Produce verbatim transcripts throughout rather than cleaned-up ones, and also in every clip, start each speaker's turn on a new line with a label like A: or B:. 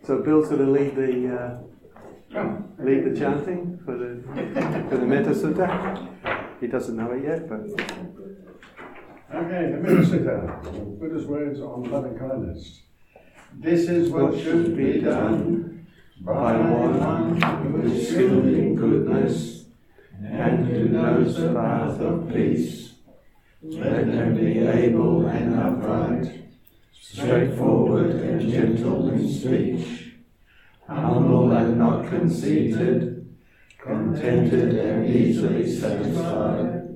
A: So Bill's going to lead the uh, lead the chanting for the for the Metta Sutta. He doesn't know it yet, but
B: okay, the Metta Sutta, Buddha's words on loving kindness. This is what, what should be done by one who is skilled in goodness and who knows the path of peace. Let them be able and upright, straightforward and gentle in speech, humble and not conceited, contented and easily satisfied,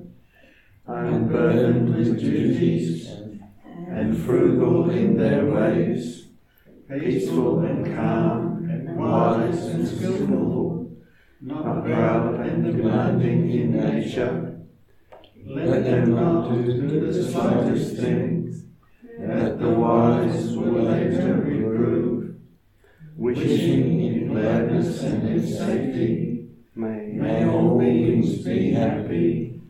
B: unburdened with duties, and frugal in their ways, peaceful and calm, and wise and skillful, not proud and demanding in nature. Let them not do the slightest thing that the wise will later reprove, wishing in gladness and in safety, may, may all beings be happy.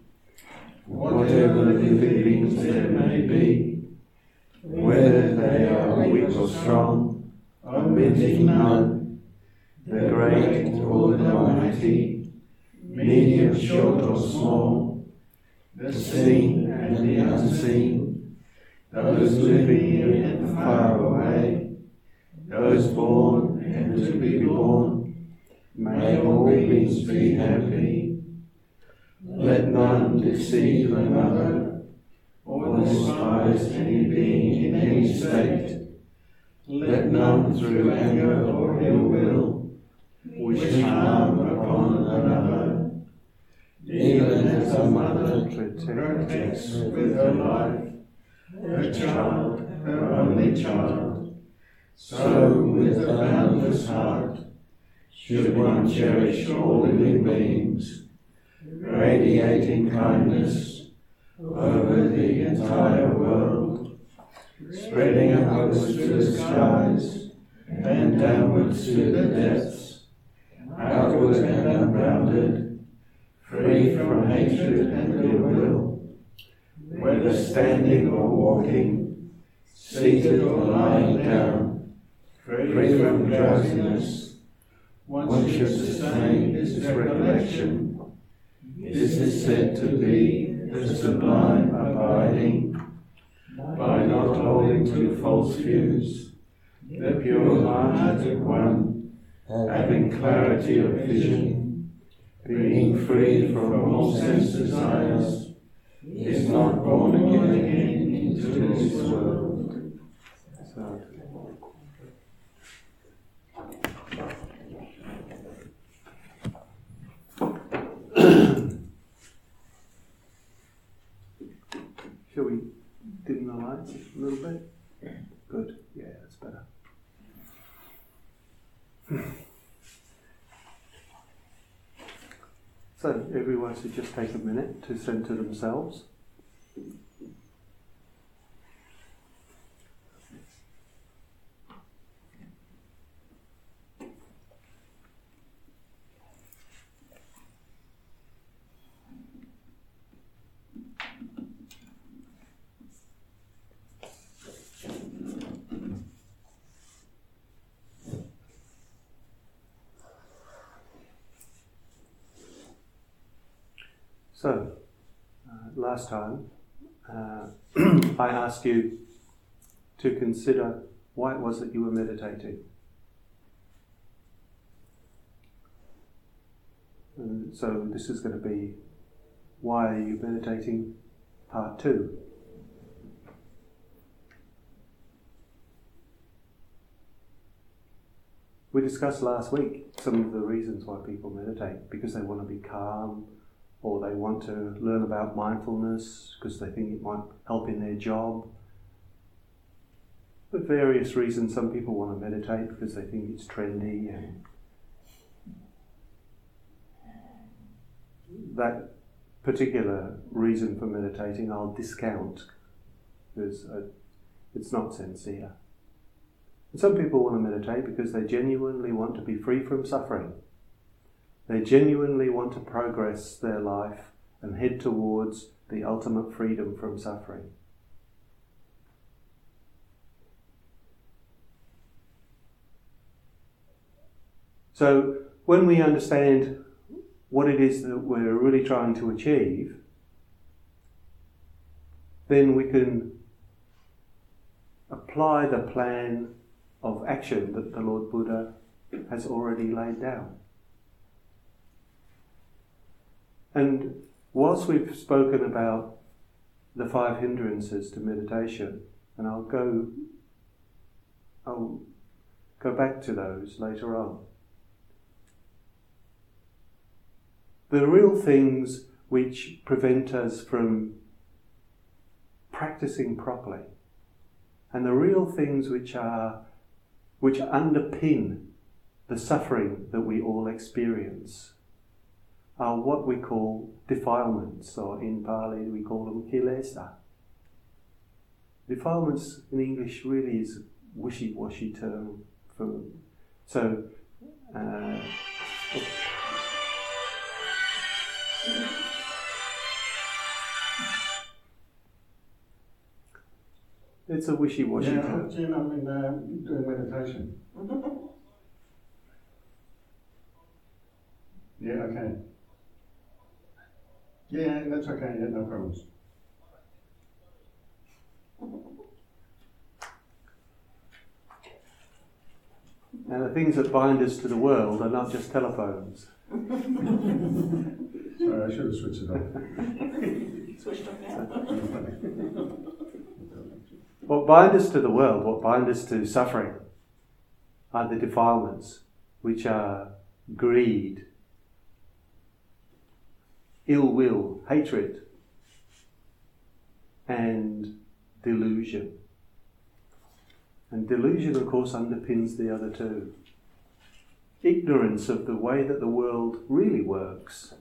B: Whatever living beings there may be, whether they are weak or strong, omitting none, the great or the mighty, medium, short or small, the seen and the unseen, those living near and far away, those born and to be born, may all beings be happy. Let none deceive another, or despise any being in any state. Let none through anger or ill will wish harm upon another. Even as a mother protects with her life her child, her only child, so with a boundless heart should one cherish all living beings, radiating kindness over the entire world, spreading upwards to the skies and downwards to the depths, outward and unbounded, free from hatred and ill will, whether standing or walking, seated or lying down, free from drowsiness. One should sustain this recollection. This is said to be the sublime abiding, by not holding to false views, the pure-hearted one, having clarity of vision, being free from all sense desires, is not born again into this world. So, shall we dim the lights a little bit? Good. Yeah, that's better. So everyone should just take a minute to center themselves. So, uh, last time uh, I asked you to consider why it was that you were meditating. And so this is going to be why are you meditating part two. We discussed last week some of the reasons why people meditate, because they want to be calm, or they want to learn about mindfulness because they think it might help in their job. For various reasons, some people want to meditate because they think it's trendy, and that particular reason for meditating I'll discount because it's not sincere. And some people want to meditate because they genuinely want to be free from suffering. They genuinely want to progress their life and head towards the ultimate freedom from suffering.
A: So when we understand what it is that we're really trying to achieve, then we can apply the plan of action that the Lord Buddha has already laid down. And whilst we've spoken about the five hindrances to meditation, and I'll go, I'll go back to those later on. The real things which prevent us from practicing properly, and the real things which are which underpin the suffering that we all experience, are what we call defilements, or in Pali we call them kilesa. Defilements in English really is a wishy-washy term for so. Uh, It's a wishy-washy
B: yeah,
A: term.
B: you know, I mean, uh, doing meditation. Yeah, okay. Yeah, that's okay, yeah, no problems.
A: And the things that bind us to the world are not just telephones.
B: Sorry, I should have switched it off.
C: Switched off now.
A: What binds us to the world, what binds us to suffering, are the defilements, which are greed, ill will, hatred, and delusion. And delusion, of course, underpins the other two. Ignorance of the way that the world really works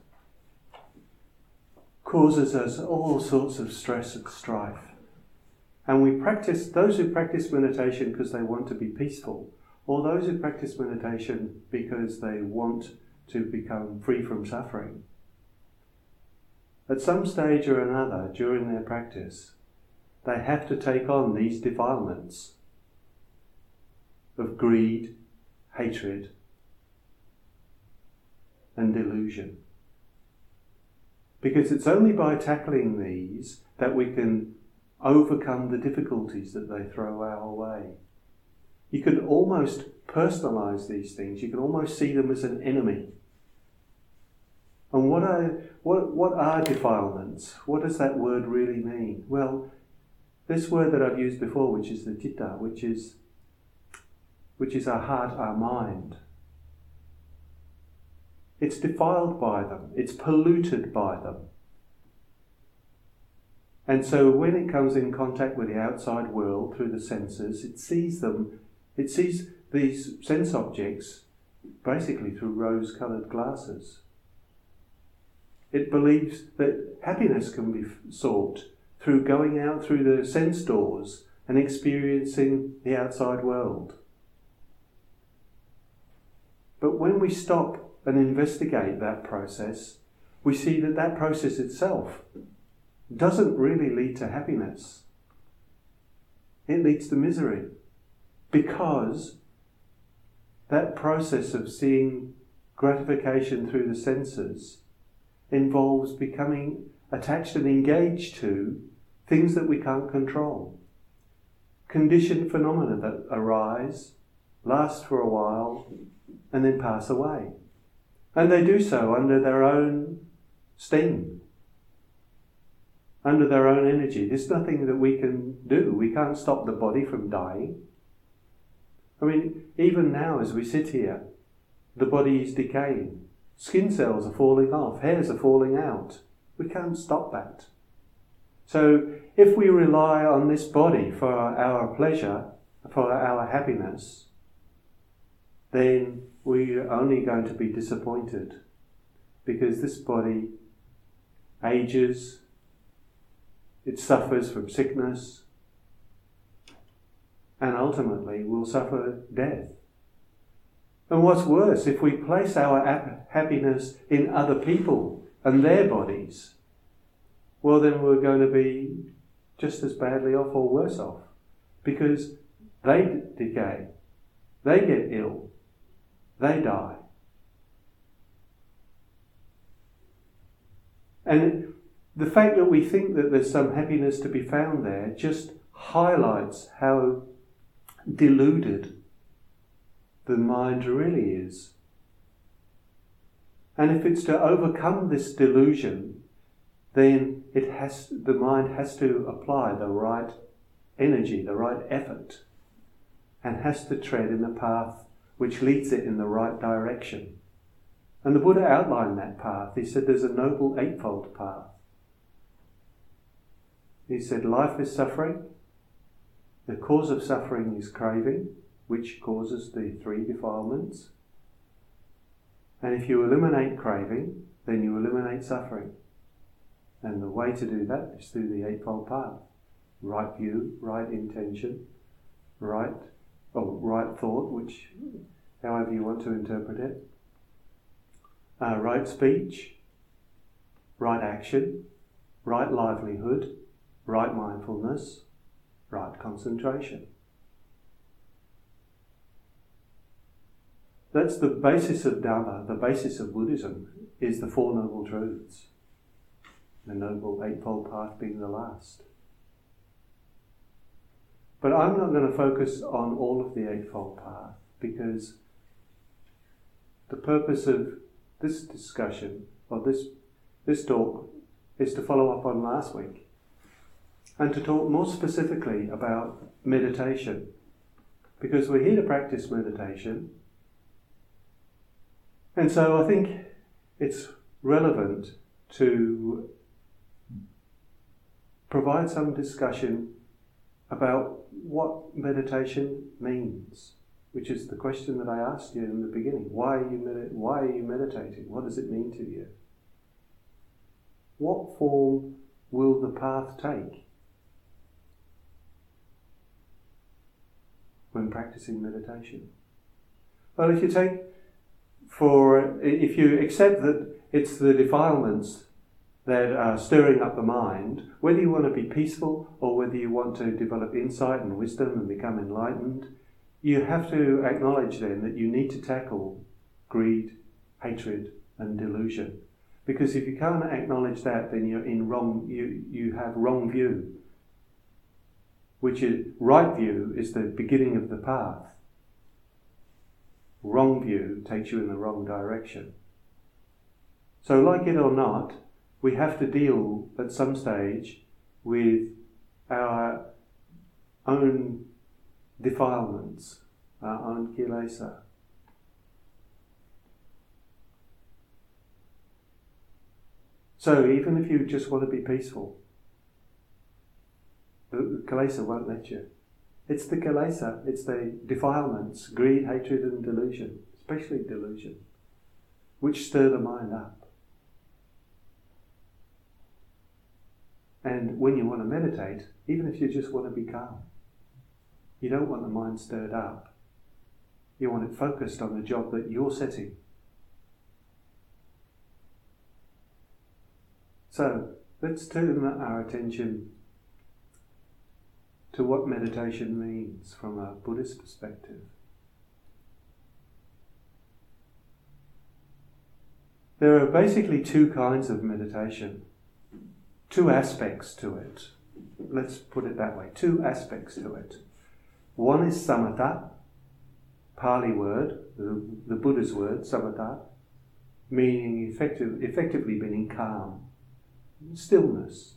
A: causes us all sorts of stress and strife. And we practice, those who practice meditation because they want to be peaceful, or those who practice meditation because they want to become free from suffering, at some stage or another during their practice, they have to take on these defilements of greed, hatred, and delusion. Because it's only by tackling these that we can overcome the difficulties that they throw our way. You could almost personalize these things. You can almost see them as an enemy. And what are, what, what are defilements? What does that word really mean? Well, this word that I've used before, which is the citta, which is, which is our heart, our mind, it's defiled by them. It's polluted by them. And so when it comes in contact with the outside world through the senses, it sees them, it sees these sense objects basically through rose-coloured glasses. It believes that happiness can be sought through going out through the sense doors and experiencing the outside world. But when we stop and investigate that process, we see that that process itself doesn't really lead to happiness. It leads to misery, because that process of seeing gratification through the senses involves becoming attached and engaged to things that we can't control. Conditioned phenomena that arise, last for a while, and then pass away. And they do so under their own steam, under their own energy. There's nothing that we can do. We can't stop the body from dying. I mean, even now as we sit here, the body is decaying. Skin cells are falling off, hairs are falling out. We can't stop that. So if we rely on this body for our pleasure, for our happiness, then we're only going to be disappointed, because this body ages, it suffers from sickness, and ultimately will suffer death. And what's worse, if we place our happiness in other people and their bodies, well then we're going to be just as badly off or worse off, because they decay, they get ill, they die, And the fact that we think that there's some happiness to be found there just highlights how deluded the mind really is. And if it's to overcome this delusion, then it has, the mind has to apply the right energy, the right effort, and has to tread in a path which leads it in the right direction. And the Buddha outlined that path. He said there's a noble eightfold path. He said life is suffering. The cause of suffering is craving, which causes the three defilements. And if you eliminate craving, then you eliminate suffering. And the way to do that is through the Eightfold Path. Right view, right intention, right, or right thought, which, however you want to interpret it. Uh, right speech, right action, right livelihood, right mindfulness, right concentration. That's the basis of Dharma, the basis of Buddhism, is the Four Noble Truths. The Noble Eightfold Path being the last. But I'm not going to focus on all of the Eightfold Path, because the purpose of this discussion, or this, this talk, is to follow up on last week, and to talk more specifically about meditation. Because we're here to practice meditation, and so I think it's relevant to provide some discussion about what meditation means, which is the question that I asked you in the beginning. Why are you med- why are you meditating? What does it mean to you? What form will the path take when practicing meditation? Well, if you take for if you accept that it's the defilements that are stirring up the mind, whether you want to be peaceful or whether you want to develop insight and wisdom and become enlightened, you have to acknowledge then that you need to tackle greed, hatred and delusion. Because if you can't acknowledge that, then you're in wrong, you, you have wrong view, which is right view is the beginning of the path. Wrong view takes you in the wrong direction. So like it or not, we have to deal at some stage with our own defilements, our own kilesa. So even if you just want to be peaceful, the kilesa won't let you. It's the kilesa, it's the defilements, greed, hatred and delusion, especially delusion, which stir the mind up. And when you want to meditate, even if you just want to be calm, you don't want the mind stirred up. You want it focused on the job that you're setting. So let's turn our attention to what meditation means from a Buddhist perspective. There are basically two kinds of meditation, two aspects to it. Let's put it that way, two aspects to it. One is samatha, Pali word, the, the Buddha's word, samatha, meaning effective, effectively meaning calm, stillness.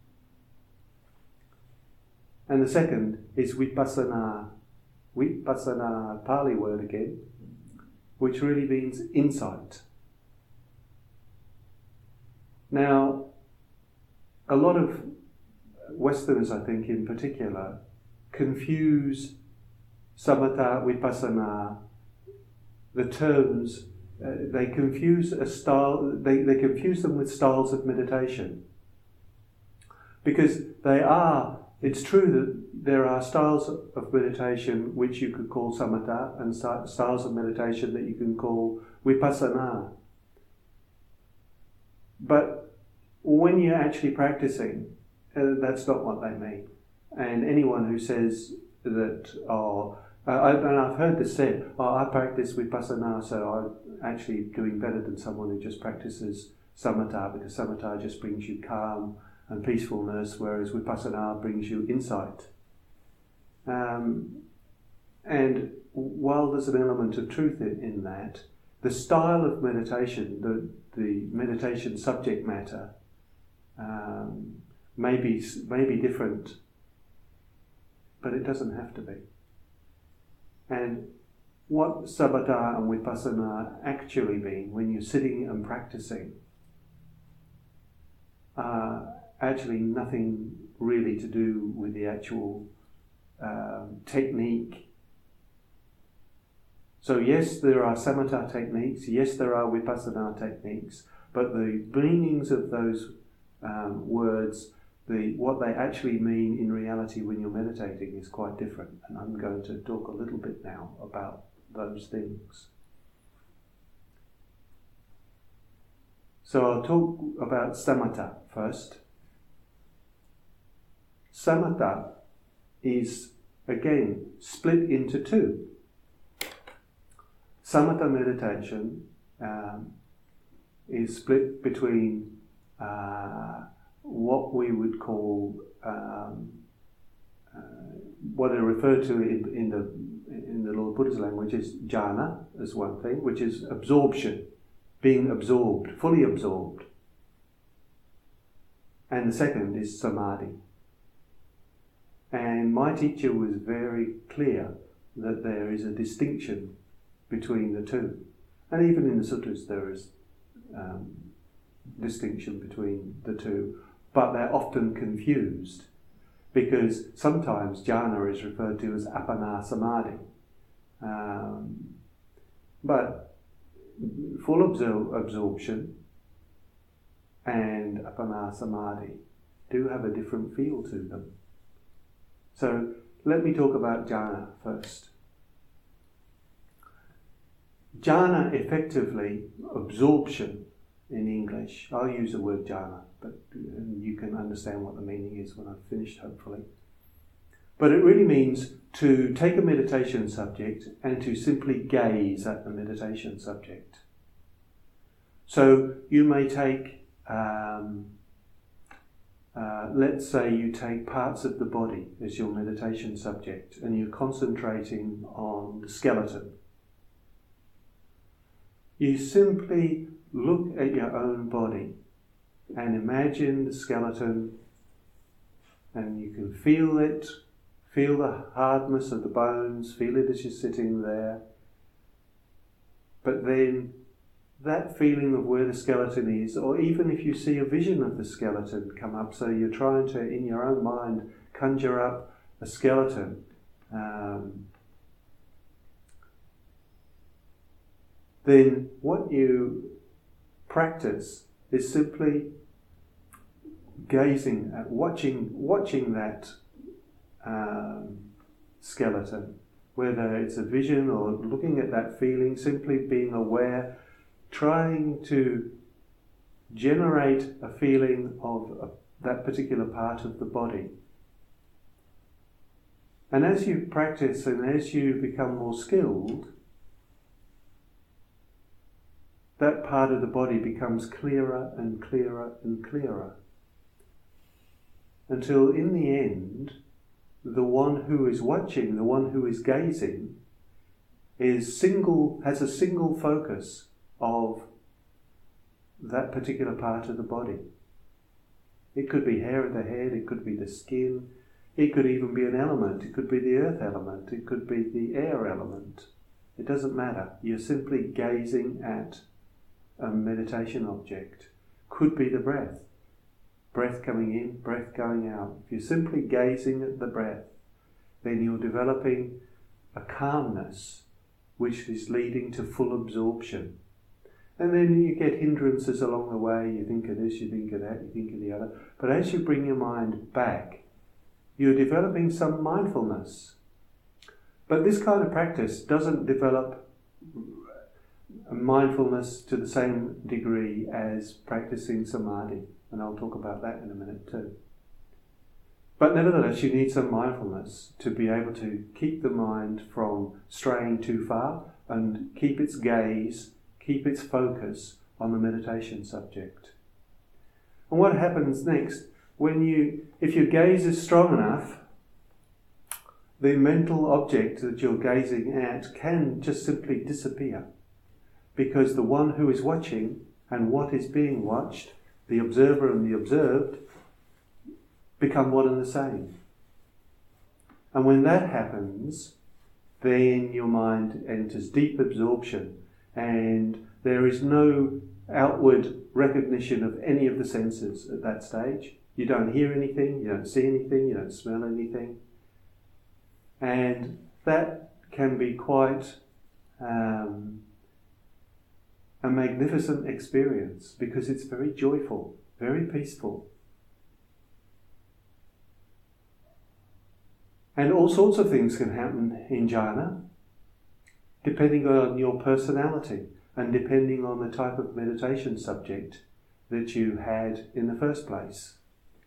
A: And the second is vipassana, vipassana, Pali word again, which really means insight. Now, a lot of Westerners, I think in particular, confuse samatha, vipassana, the terms, uh, they confuse a style, they, they confuse them with styles of meditation. Because they are, it's true that there are styles of meditation which you could call samatha and styles of meditation that you can call vipassana. But when you're actually practicing, uh, that's not what they mean. And anyone who says that, oh, uh, I, and I've heard this said, oh, I practice vipassana, so I'm actually doing better than someone who just practices samatha, because samatha just brings you calm and peacefulness, whereas vipassana brings you insight. Um, and while there's an element of truth in, in that, the style of meditation, the, the meditation subject matter, um, may be, may be different, but it doesn't have to be. And what samatha and vipassana actually mean when you're sitting and practicing are actually nothing really to do with the actual um, technique. So yes, there are samatha techniques, yes, there are vipassana techniques, but the meanings of those um, words, the what they actually mean in reality when you're meditating is quite different. And I'm going to talk a little bit now about those things. So I'll talk about samatha first. Samatha is, again, split into two. Samatha meditation um, is split between uh, what we would call, um, uh, what are referred to in, in the in the Lord Buddha's language is jhana, as one thing, which is absorption, being absorbed, fully absorbed. And the second is samadhi. And my teacher was very clear that there is a distinction between the two. And even in the sutras there is um, distinction between the two, but they're often confused because sometimes jhana is referred to as appana samadhi. Um, but full absor- absorption and appana samadhi do have a different feel to them. So let me talk about jhana first. Jhana, effectively, absorption in English. I'll use the word jhana, but you can understand what the meaning is when I've finished, hopefully. But it really means to take a meditation subject and to simply gaze at the meditation subject. So you may take, um, uh, let's say you take parts of the body as your meditation subject and you're concentrating on the skeleton. You simply look at your own body and imagine the skeleton, and you can feel it, feel the hardness of the bones, feel it as you're sitting there. But then that feeling of where the skeleton is, or even if you see a vision of the skeleton come up, so you're trying to, in your own mind, conjure up a skeleton, um, then what you practice is simply gazing at, watching, watching that um, skeleton, whether it's a vision or looking at that feeling, simply being aware, trying to generate a feeling of a, that particular part of the body. And as you practice and as you become more skilled, that part of the body becomes clearer and clearer and clearer, until in the end, the one who is watching, the one who is gazing, is single, has a single focus of that particular part of the body. It could be hair of the head, it could be the skin, it could even be an element, it could be the earth element, it could be the air element. It doesn't matter. You're simply gazing at a meditation object. Could be the breath. Breath coming in, breath going out. If you're simply gazing at the breath, then you're developing a calmness which is leading to full absorption. And then you get hindrances along the way. You think of this, you think of that, you think of the other. But as you bring your mind back, you're developing some mindfulness. But this kind of practice doesn't develop mindfulness to the same degree as practicing samadhi, and I'll talk about that in a minute too. But nevertheless, you need some mindfulness to be able to keep the mind from straying too far and keep its gaze, keep its focus on the meditation subject. And what happens next, when you, if your gaze is strong enough, the mental object that you're gazing at can just simply disappear, because the one who is watching and what is being watched, the observer and the observed, become one and the same. And when that happens, then your mind enters deep absorption, and there is no outward recognition of any of the senses at that stage. You don't hear anything, you don't see anything, you don't smell anything. And that can be quite um, a magnificent experience, because it's very joyful, very peaceful. And all sorts of things can happen in jhana, depending on your personality and depending on the type of meditation subject that you had in the first place.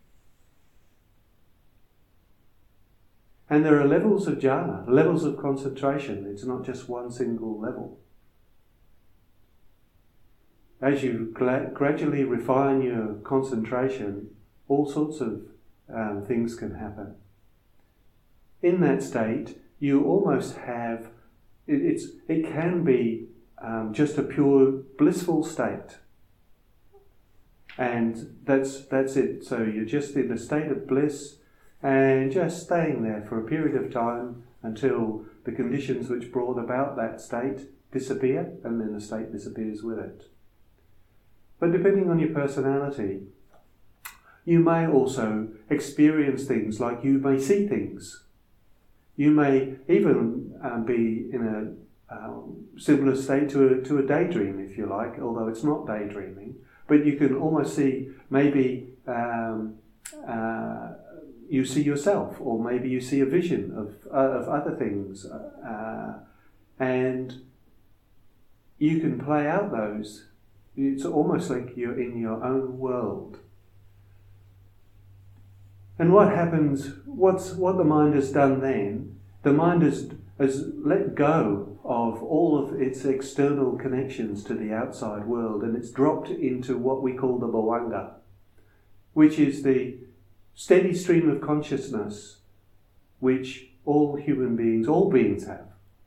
A: And there are levels of jhana, levels of concentration. It's not just one single level. As you gra- gradually refine your concentration, all sorts of um, things can happen. In that state, you almost have, it, it's, it can be um, just a pure blissful state. And that's that's it. So you're just in a state of bliss and just staying there for a period of time until the conditions which brought about that state disappear, and then the state disappears with it. But depending on your personality, you may also experience things, like you may see things. You may even um, be in a um, similar state to a, to a daydream, if you like, although it's not daydreaming. But you can almost see, maybe um, uh, you see yourself, or maybe you see a vision of, uh, of other things. Uh, and you can play out those. It's almost like you're in your own world. And what happens, what's what the mind has done then, the mind has, has let go of all of its external connections to the outside world, and it's dropped into what we call the bhavanga, which is the steady stream of consciousness which all human beings, all beings have.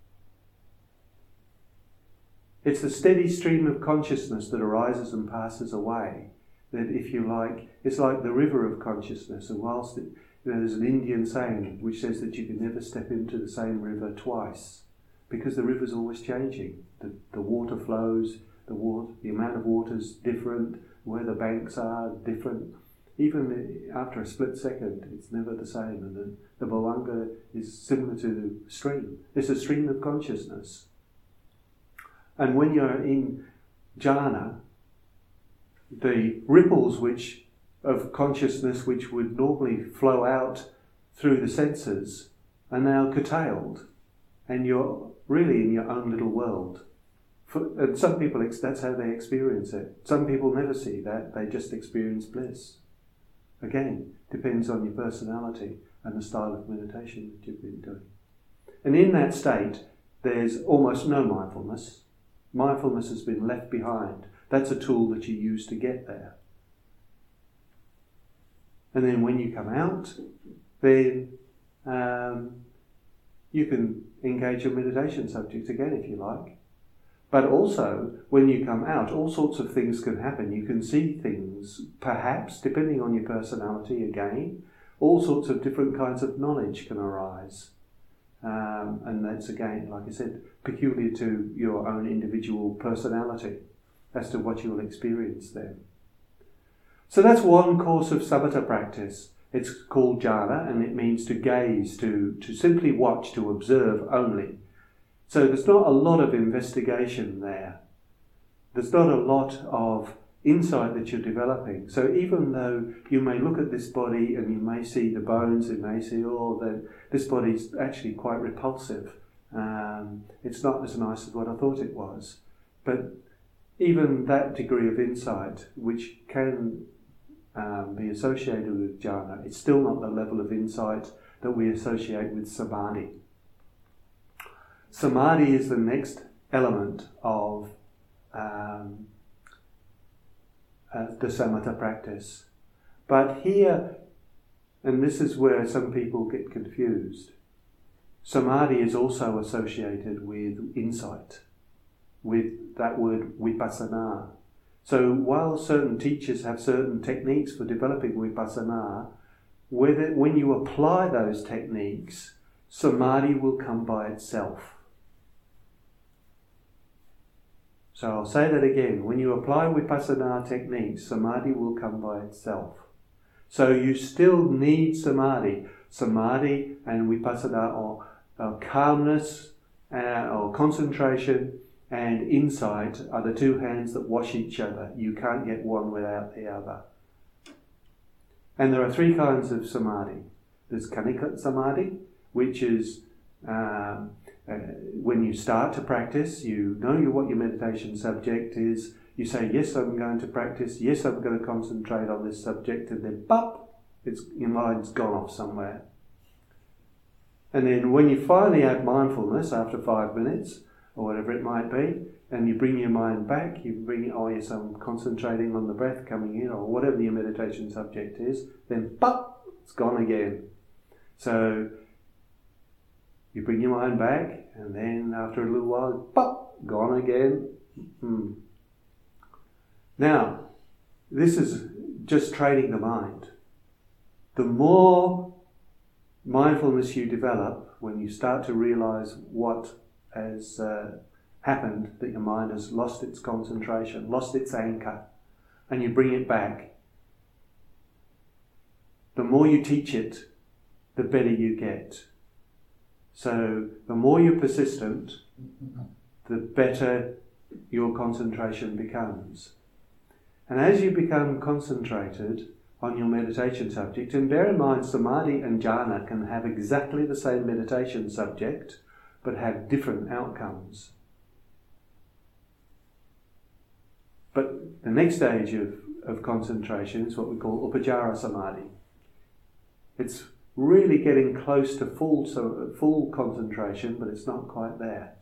A: It's the steady stream of consciousness that arises and passes away. That, if you like, it's like the river of consciousness. And whilst it, you know, there's an Indian saying which says that you can never step into the same river twice, because the river's always changing. The, the water flows, the water, the amount of water's different, where the banks are different. Even after a split second, it's never the same. And the, the bhavanga is similar to the stream. It's a stream of consciousness. And when you're in jhana, the ripples which of consciousness which would normally flow out through the senses are now curtailed, and you're really in your own little world. For, and some people, that's how they experience it. Some people never see that, they just experience bliss. Again, depends on your personality and the style of meditation that you've been doing. And in that state, there's almost no mindfulness. Mindfulness has been left behind. That's a tool that you use to get there. And then when you come out, then um, you can engage your meditation subject again, if you like. But also, when you come out, all sorts of things can happen. You can see things, perhaps, depending on your personality again. All sorts of different kinds of knowledge can arise. Um, and that's, again, like I said, peculiar to your own individual personality as to what you will experience then. So that's one course of samatha practice. It's called jhana, and it means to gaze, to, to simply watch, to observe only. So there's not a lot of investigation there. There's not a lot of insight that you're developing. So even though you may look at this body and you may see the bones, you may see, oh, that this body's actually quite repulsive. Um, it's not as nice as what I thought it was. But even that degree of insight, which can um, be associated with jhana, it's still not the level of insight that we associate with samadhi. Samadhi is the next element of um, uh, the samatha practice. But here, and this is where some people get confused, samadhi is also associated with insight, with that word vipassana. So while certain teachers have certain techniques for developing vipassana, whether, when you apply those techniques, samadhi will come by itself. So I'll say that again. When you apply vipassana techniques, samadhi will come by itself. So you still need samadhi. Samadhi and vipassana, or, or calmness, uh, or concentration, and insight are the two hands that wash each other. You can't get one without the other. And there are three kinds of samadhi. There's khanika samadhi, which is um, uh, when you start to practice, you know what your meditation subject is. You say, yes, I'm going to practice. Yes, I'm going to concentrate on this subject. And then, pop, it's, your mind's gone off somewhere. And then when you finally have mindfulness after five minutes, or whatever it might be, and you bring your mind back, you bring, oh yes, I'm concentrating on the breath coming in, or whatever your meditation subject is, then pop, it's gone again. So you bring your mind back, and then after a little while, pop, gone again. Mm-hmm. Now, this is just training the mind. The more mindfulness you develop, when you start to realize what has uh, happened, that your mind has lost its concentration, lost its anchor, and you bring it back, the more you teach it, the better you get. So the more you're persistent, the better your concentration becomes. And as you become concentrated on your meditation subject, and bear in mind samadhi and jhana can have exactly the same meditation subject, but have different outcomes. But the next stage of, of concentration is what we call upacara samadhi. It's really getting close to full, so full concentration, but it's not quite there.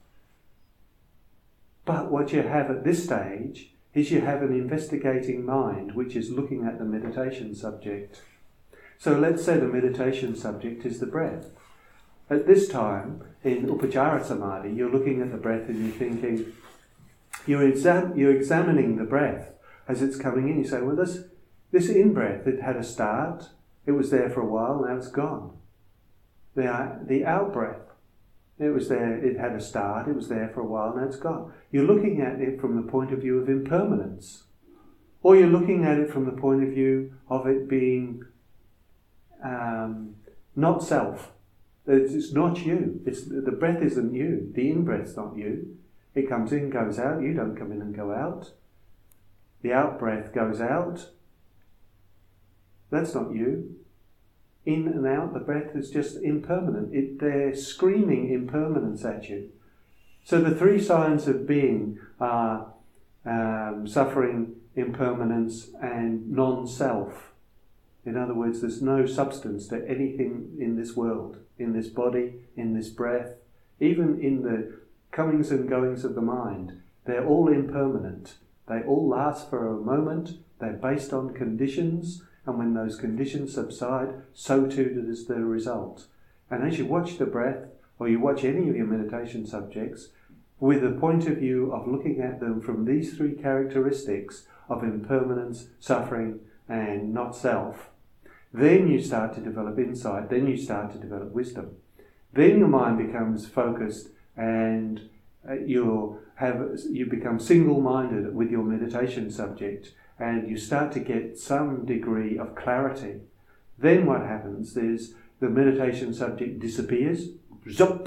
A: But what you have at this stage is you have an investigating mind which is looking at the meditation subject. So let's say the meditation subject is the breath. At this time, in upacara samadhi, you're looking at the breath and you're thinking, you're, exam- you're examining the breath as it's coming in. You say, well, this, this in-breath, it had a start, it was there for a while, now it's gone. The, the out-breath, it was there, it had a start, it was there for a while, now it's gone. You're looking at it from the point of view of impermanence. Or you're looking at it from the point of view of it being um, not self. It's not you. It's, the breath isn't you. The in-breath's not you. It comes in, goes out. You don't come in and go out. The out-breath goes out. That's not you. In and out, the breath is just impermanent. It, they're screaming impermanence at you. So the three signs of being are um, suffering, impermanence, and non-self. In other words, there's no substance to anything in this world, in this body, in this breath, even in the comings and goings of the mind. They're all impermanent. They all last for a moment. They're based on conditions, and when those conditions subside, so too does the result. And as you watch the breath, or you watch any of your meditation subjects, with a point of view of looking at them from these three characteristics of impermanence, suffering, and not self, then you start to develop insight, then you start to develop wisdom. Then your mind becomes focused and uh, you have you become single-minded with your meditation subject, and you start to get some degree of clarity. Then what happens is the meditation subject disappears, zop,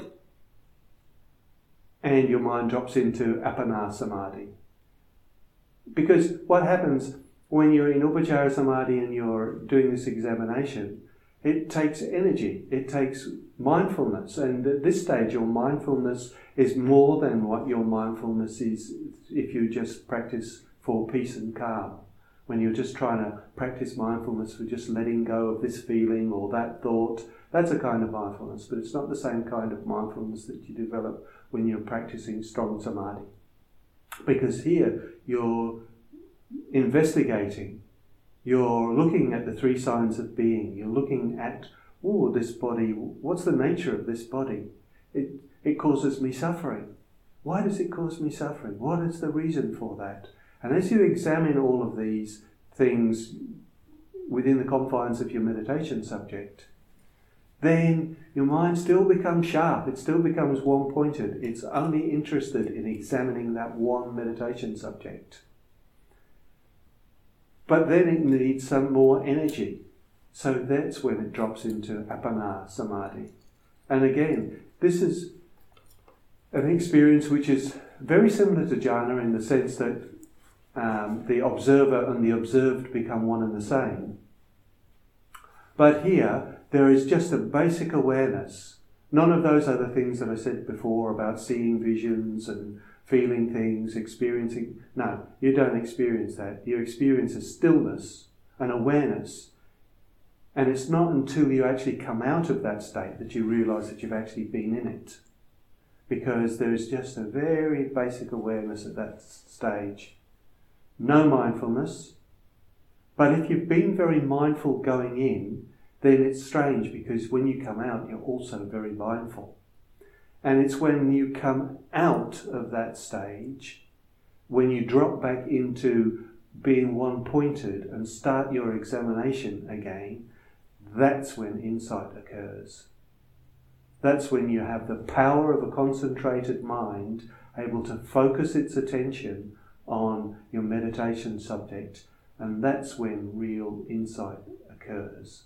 A: and your mind drops into appana samadhi. Because what happens when you're in upacara samadhi and you're doing this examination, it takes energy, it takes mindfulness, and at this stage your mindfulness is more than what your mindfulness is if you just practice for peace and calm. When you're just trying to practice mindfulness for just letting go of this feeling or that thought, that's a kind of mindfulness, but it's not the same kind of mindfulness that you develop when you're practicing strong samadhi. Because here you're investigating, you're looking at the three signs of being, you're looking at, oh, this body, what's the nature of this body? It, it causes me suffering. Why does it cause me suffering? What is the reason for that? And as you examine all of these things within the confines of your meditation subject, then your mind still becomes sharp, it still becomes one-pointed. It's only interested in examining that one meditation subject. But then it needs some more energy. So that's when it drops into Appana Samadhi. And again, this is an experience which is very similar to jhana in the sense that um, the observer and the observed become one and the same. But here, there is just a basic awareness. None of those other things that I said before about seeing visions and feeling things, experiencing. No, you don't experience that. You experience a stillness, an awareness. And it's not until you actually come out of that state that you realise that you've actually been in it. Because there is just a very basic awareness at that stage. No mindfulness. But if you've been very mindful going in, then it's strange because when you come out, you're also very mindful. And it's when you come out of that stage, when you drop back into being one-pointed and start your examination again, that's when insight occurs. That's when you have the power of a concentrated mind able to focus its attention on your meditation subject, and that's when real insight occurs.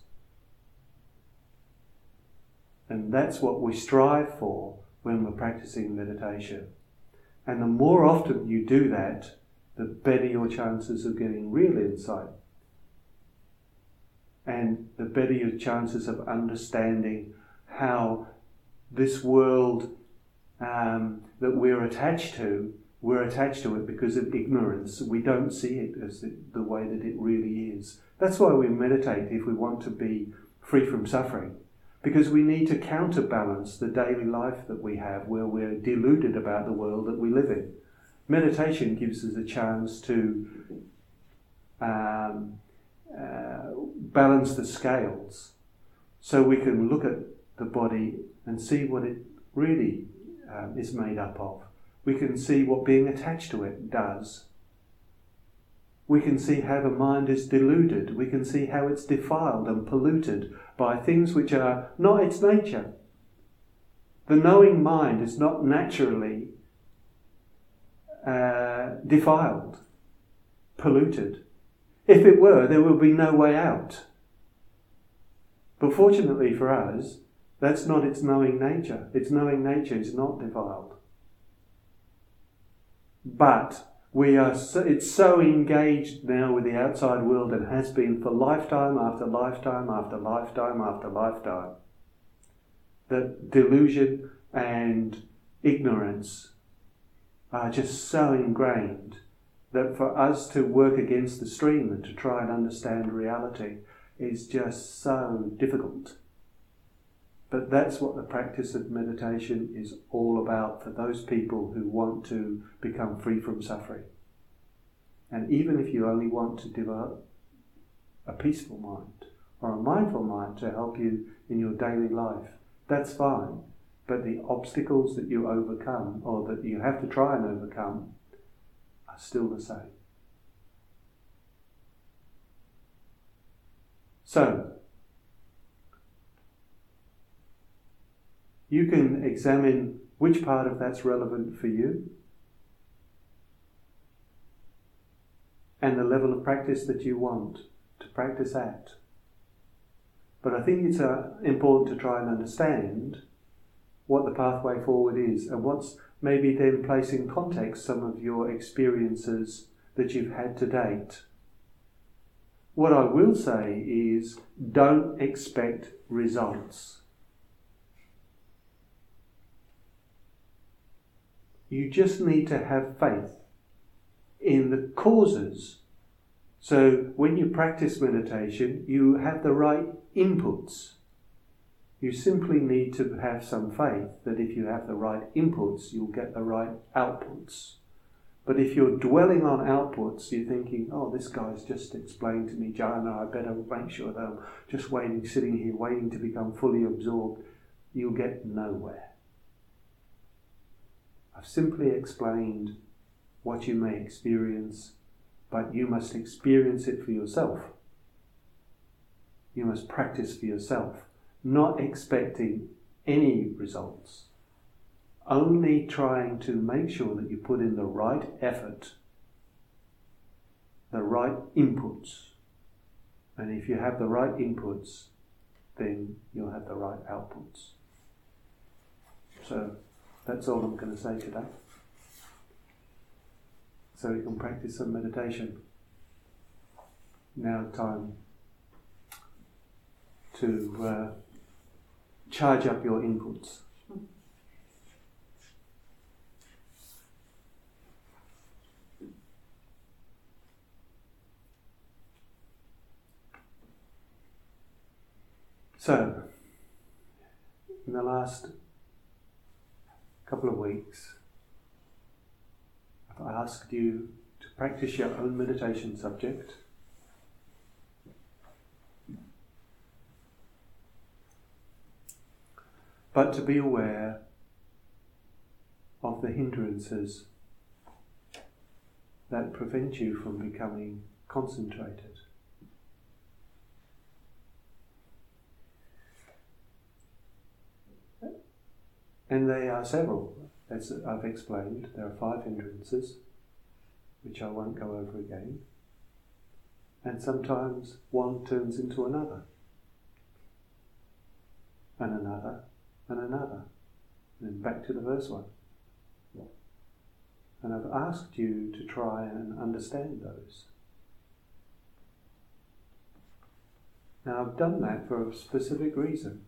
A: And that's what we strive for when we're practicing meditation. And the more often you do that, the better your chances of getting real insight. And the better your chances of understanding how this world um, that we're attached to, we're attached to it because of ignorance. We don't see it as the, the way that it really is. That's why we meditate if we want to be free from suffering. Because we need to counterbalance the daily life that we have where we're deluded about the world that we live in. Meditation gives us a chance to um, uh, balance the scales so we can look at the body and see what it really um, is made up of. We can see what being attached to it does. We can see how the mind is deluded. We can see how it's defiled and polluted by things which are not its nature. The knowing mind is not naturally uh, defiled, polluted. If it were, there would be no way out. But fortunately for us, that's not its knowing nature. Its knowing nature is not defiled. But we are so, it's so engaged now with the outside world and has been for lifetime after lifetime after lifetime after lifetime that delusion and ignorance are just so ingrained that for us to work against the stream and to try and understand reality is just so difficult. But that's what the practice of meditation is all about for those people who want to become free from suffering. And even if you only want to develop a peaceful mind or a mindful mind to help you in your daily life, that's fine. But the obstacles that you overcome or that you have to try and overcome are still the same. So, you can examine which part of that's relevant for you and the level of practice that you want to practice at. But I think it's uh, important to try and understand what the pathway forward is and what's maybe then place in context some of your experiences that you've had to date. What I will say is don't expect results. You just need to have faith in the causes. So when you practice meditation, you have the right inputs. You simply need to have some faith that if you have the right inputs, you'll get the right outputs. But if you're dwelling on outputs, you're thinking, oh, this guy's just explained to me jhana, I better make sure that I'm just waiting, sitting here, waiting to become fully absorbed, you'll get nowhere. I've simply explained what you may experience, but you must experience it for yourself. You must practice for yourself, not expecting any results. Only trying to make sure that you put in the right effort, the right inputs. And if you have the right inputs, then you'll have the right outputs. So that's all I'm going to say today. So we can practice some meditation. Now time to uh, charge up your inputs. So, in the last couple of weeks, I've asked you to practice your own meditation subject. But to be aware of the hindrances that prevent you from becoming concentrated. And they are several, as I've explained. There are five hindrances, which I won't go over again. And sometimes one turns into another, and another, and another, and then back to the first one. And I've asked you to try and understand those. Now I've done that for a specific reason.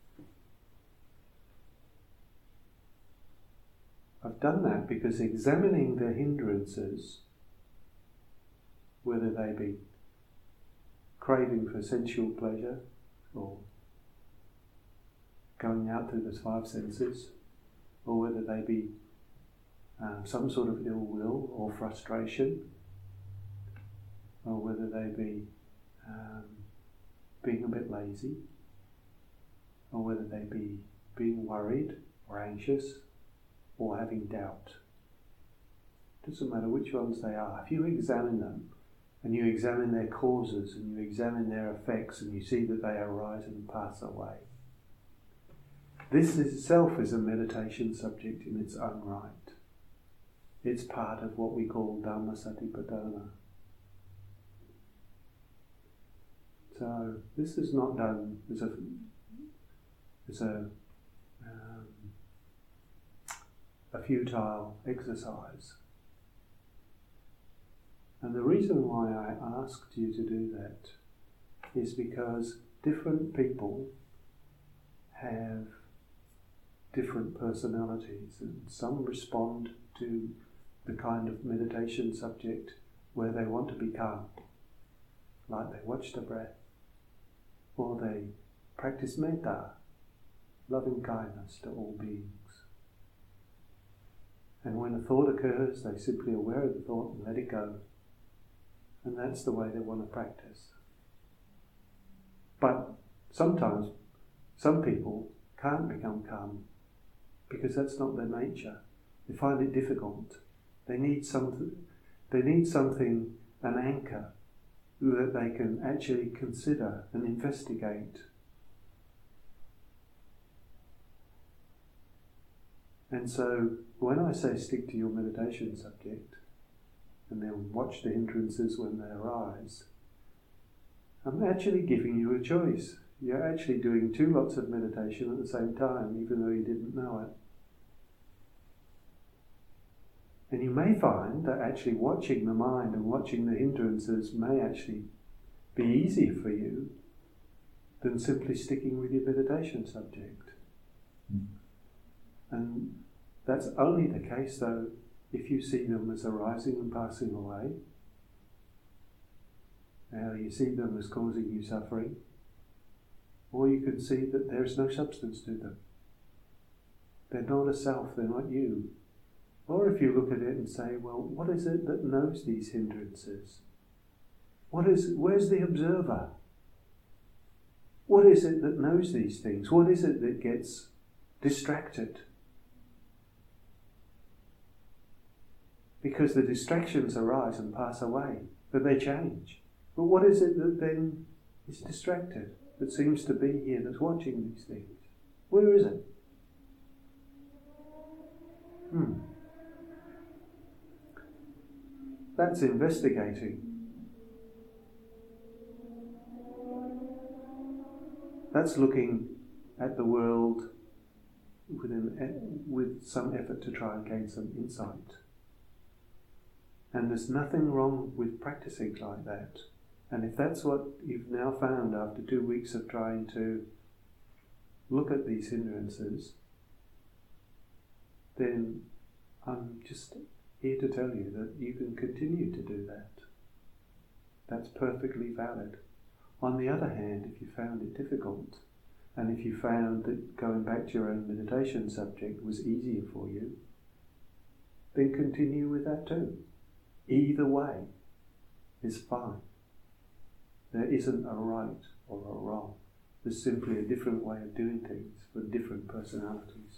A: I've done that because examining the hindrances, whether they be craving for sensual pleasure or going out through the five senses, or whether they be um, some sort of ill will or frustration, or whether they be um, being a bit lazy, or whether they be being worried or anxious, or having doubt. Doesn't matter which ones they are. If you examine them, and you examine their causes, and you examine their effects, and you see that they arise and pass away, this itself is a meditation subject in its own right. It's part of what we call Dhamma Satipatthana. So this is not done as a as a um, a futile exercise. And the reason why I asked you to do that is because different people have different personalities, and some respond to the kind of meditation subject where they want to be calm, like they watch the breath, or they practice metta, loving kindness to all beings. And when a thought occurs, they're simply aware of the thought and let it go. And that's the way they want to practice. But sometimes, some people can't become calm because that's not their nature. They find it difficult. They need something, they need something, an anchor, that they can actually consider and investigate. And so, when I say stick to your meditation subject, and then watch the hindrances when they arise, I'm actually giving you a choice. You're actually doing two lots of meditation at the same time, even though you didn't know it. And you may find that actually watching the mind and watching the hindrances may actually be easier for you than simply sticking with your meditation subject. Mm. And that's only the case, though, if you see them as arising and passing away. Now you see them as causing you suffering, or you can see that there is no substance to them. They're not a self, they're not you. Or if you look at it and say, well, what is it that knows these hindrances? What is, where's the observer? What is it that knows these things? What is it that gets distracted? Because the distractions arise and pass away, but they change. But what is it that then is distracted, that seems to be here, that's watching these things? Where is it? Hmm. That's investigating. That's looking at the world with, an, with some effort to try and gain some insight. And there's nothing wrong with practicing like that. And if that's what you've now found after two weeks of trying to look at these hindrances, then I'm just here to tell you that you can continue to do that. That's perfectly valid. On the other hand, if you found it difficult, and if you found that going back to your own meditation subject was easier for you, then continue with that too. Either way is fine. There isn't a right or a wrong. There's simply a different way of doing things for different personalities.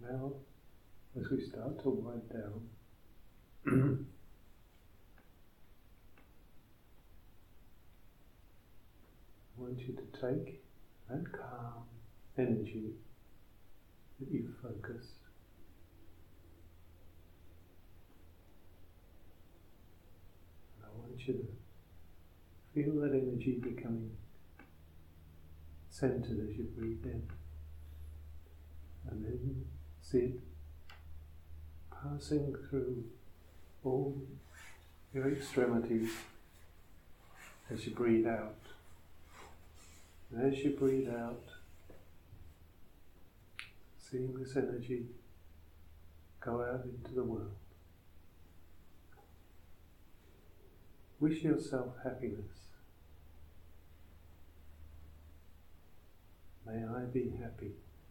A: Now, as we start to wind down, I want you to take that calm energy that you've focused and I want you to feel that energy becoming centered as you breathe in, and then see it passing through all your extremities as you breathe out. And as you breathe out, seeing this energy go out into the world. Wish yourself happiness. May I be happy.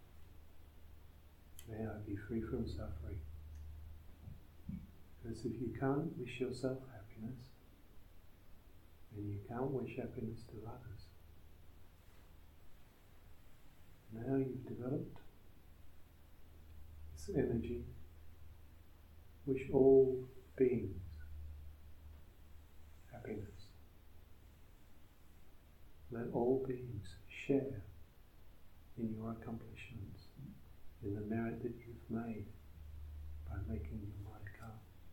A: May I be free from suffering. Because if you can't wish yourself happiness, then you can't wish happiness to others. Now you've developed this energy. Wish all beings happiness. Let all beings share in your accomplishments, in the merit that you've made by making your mind calm.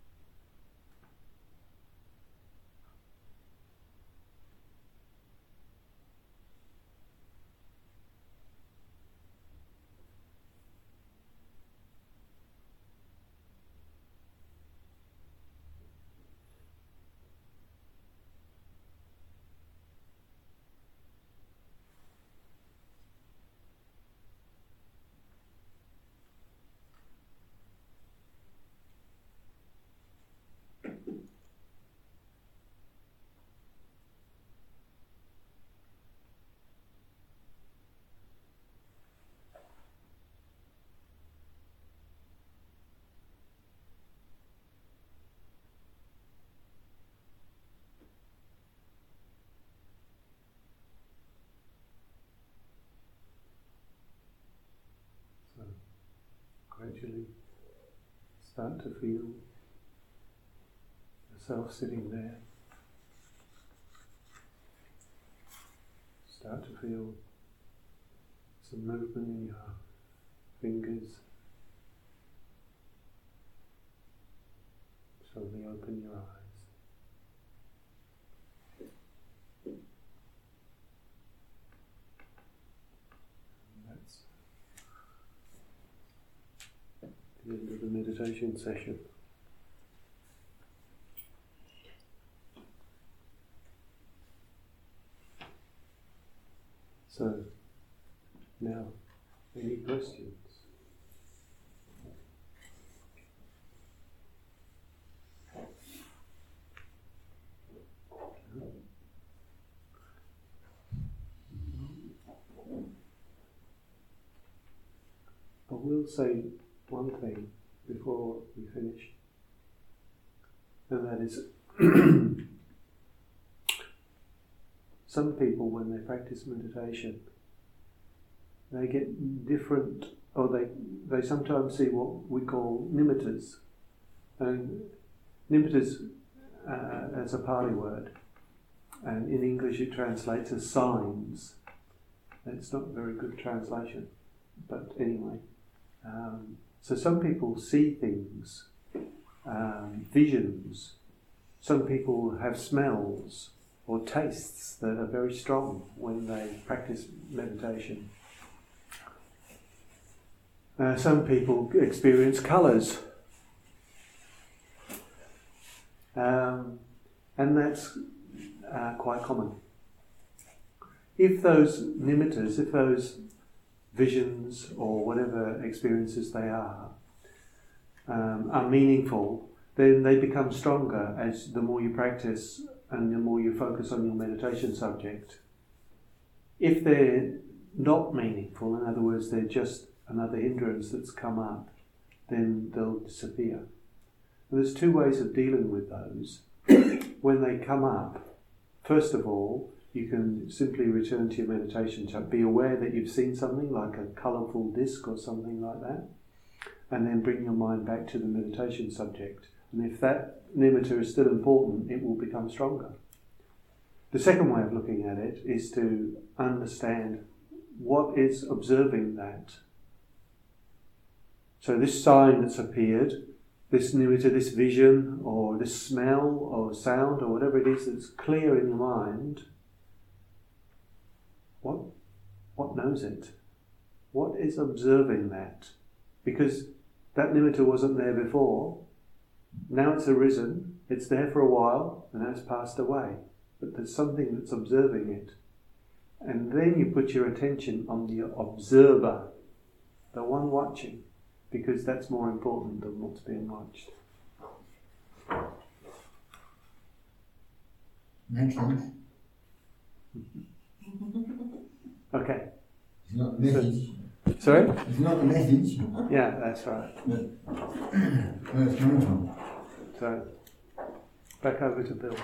A: Gradually start to feel yourself sitting there. Start to feel some movement in your fingers. Slowly open your eyes. The end of the meditation session. So, now, any questions? I will say one thing before we finish, and that is some people, when they practice meditation, they get different, or they, they sometimes see what we call nimittas. And nimittas, uh, as a Pali word, and in English it translates as signs. It's not a very good translation, but anyway. Um, So some people see things, um, visions. Some people have smells or tastes that are very strong when they practice meditation. Uh, some people experience colours. Um, and that's uh, quite common. If those nimittas, if those visions or whatever experiences they are, um, are meaningful, then they become stronger as the more you practice and the more you focus on your meditation subject. If they're not meaningful, in other words, they're just another hindrance that's come up, then they'll disappear. And there's two ways of dealing with those. When they come up, first of all, you can simply return to your meditation. So be aware that you've seen something like a colourful disc or something like that. and then bring your mind back to the meditation subject. And if that nimitta is still important, it will become stronger. The second way of looking at it is to understand what is observing that. So this sign that's appeared, this nimitta, this vision, or this smell, or sound, or whatever it is that's clear in your mind, what, what knows it? What is observing that? Because that nimitta wasn't there before. Now it's arisen, it's there for a while, and now it's passed away. But there's something that's observing it. And then you put your attention on the observer, the one watching, because that's more important than what's being watched.
D: Makes sense.
A: Okay.
D: It's not a message.
A: Sorry?
D: It's not a message.
A: Yeah, that's right.
D: But where it's coming from.
A: So, back over to Bill.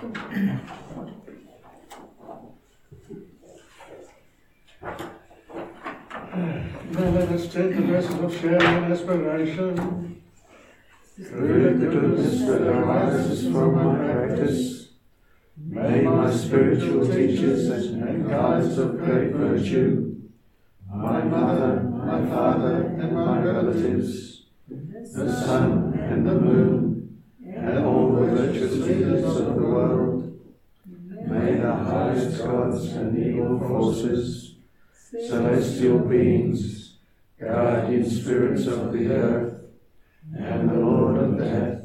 B: Now let us take the blessing of sharing aspiration.
A: Through the goodness that arises from my practice, may my spiritual teachers and guides of great virtue, my mother, my father, and my relatives, the sun and the moon, and all the virtuous leaders of the world, may the highest gods and evil forces, celestial beings, guardian spirits of the earth, and the Lord of death,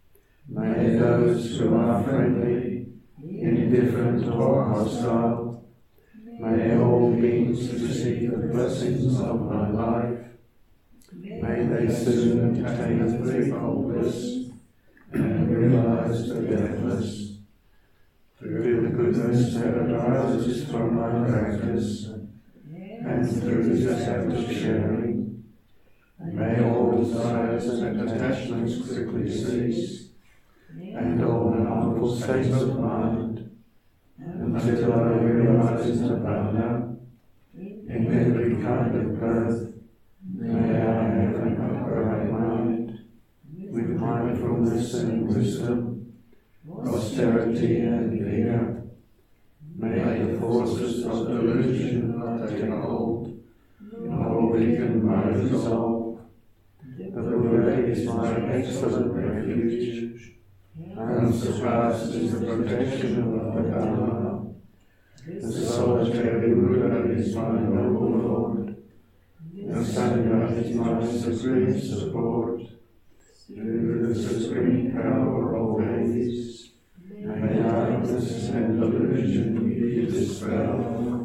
A: may those who are friendly, indifferent, or hostile, may all beings receive the blessings of my life, may they soon attain the threefold bliss and realize the deathless. Through the goodness that arises from my practice, and through this act of sharing, may all desires and attachments quickly cease, and all harmful states of mind, until I realize Nibbana in every kind of birth. May I have an upright mind, with mindfulness and wisdom, austerity and vigour. May the forces of delusion not take hold, nor weaken my resolve. The Buddha is my excellent refuge, and surpasses the protection of the Dharma. The solitary Buddha is my noble Lord. The Sangha is my supreme support. Through the supreme power of all these, may darkness and delusion be dispelled.